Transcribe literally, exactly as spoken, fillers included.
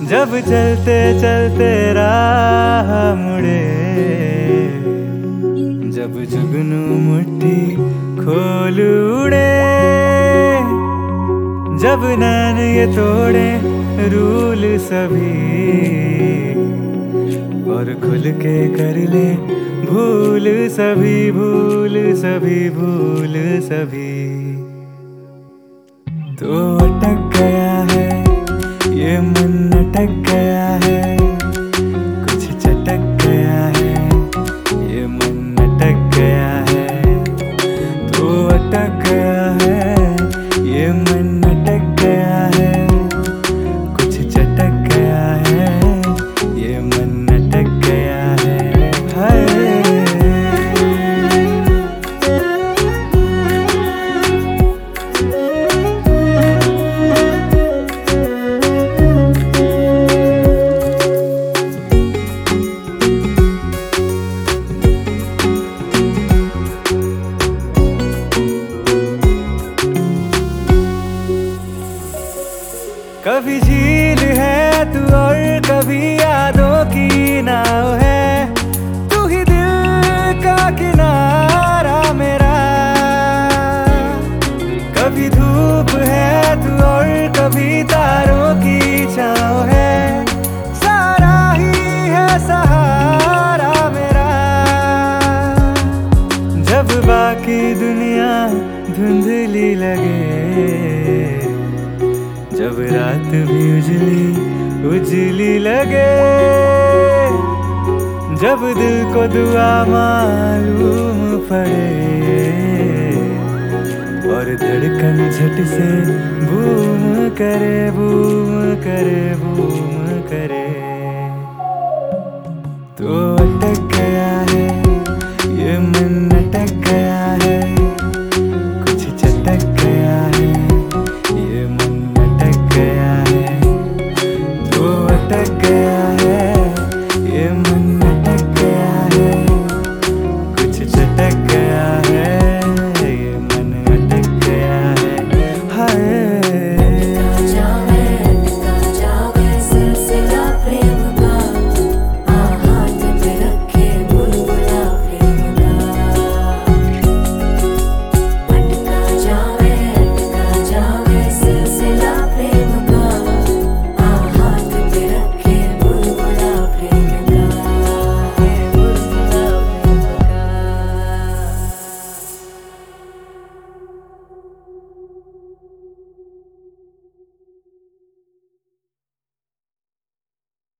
जब चलते चलते राह मुड़े, जब जुगनू मुट्ठी खोल उड़े, जब नैन ये तोड़े रूल सभी और खुल के कर ले भूल सभी, भूल सभी, भूल सभी। तो अटक गया है ये मन, अटक गया है कुछ चटक गया है, ये मन अटक गया है। तो अटक गया है ये मन, अटक गया है कुछ चटक गया है, ये मन अटक गया है। हाय कभी झील है तू और कभी यादों की नाव है, तू ही दिल का किनारा मेरा। कभी धूप है तू और कभी तारों की छाँव है, सारा ही है सहारा मेरा। जब बाकी दुनिया धुंधली लगे, जब रात भी उजली उजली लगे, जब दिल को दुआ मालूम पड़े और धड़कन झट से बूम करे, बूम करे, बूम